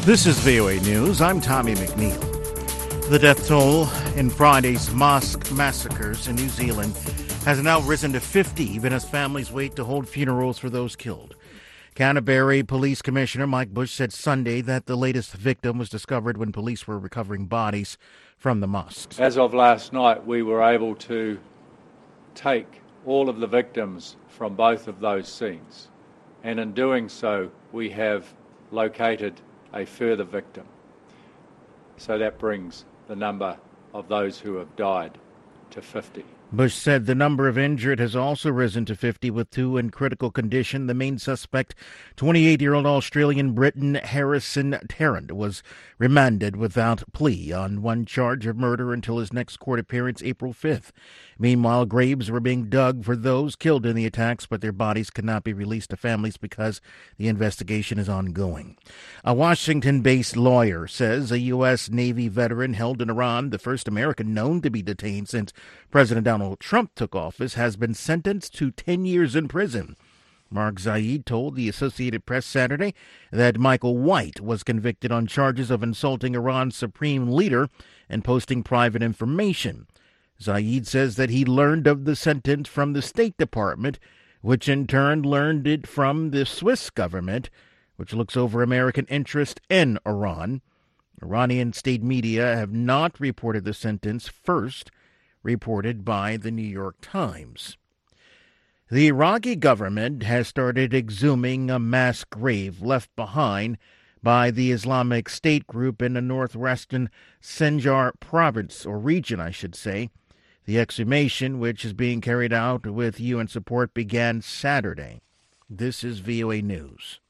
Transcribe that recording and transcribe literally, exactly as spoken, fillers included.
This is V O A News. I'm Tommy McNeil. The death toll in Friday's mosque massacres in New Zealand has now risen to fifty, even as families wait to hold funerals for those killed. Canterbury Police Commissioner Mike Bush said Sunday that the latest victim was discovered when police were recovering bodies from the mosques. As of last night, we were able to take all of the victims from both of those scenes, and in doing so, we have located a further victim. So that brings the number of those who have died to fifty. Bush said the number of injured has also risen to fifty, with two in critical condition. The main suspect, twenty-eight-year-old Australian Briton Harrison Tarrant, was remanded without plea on one charge of murder until his next court appearance April fifth. Meanwhile, graves were being dug for those killed in the attacks, but their bodies could not be released to families because the investigation is ongoing. A Washington-based lawyer says a U S Navy veteran held in Iran, the first American known to be detained since President Donald Trump took office, has been sentenced to ten years in prison. Mark Zaid told the Associated Press Saturday that Michael White was convicted on charges of insulting Iran's supreme leader and posting private information. Zaid says that he learned of the sentence from the State Department, which in turn learned it from the Swiss government, which looks over American interest in Iran. Iranian state media have not reported the sentence, first reported by the New York Times. The Iraqi government has started exhuming a mass grave left behind by the Islamic State group in the northwestern Sinjar province, or region, I should say. The exhumation, which is being carried out with U N support, began Saturday. This is V O A News.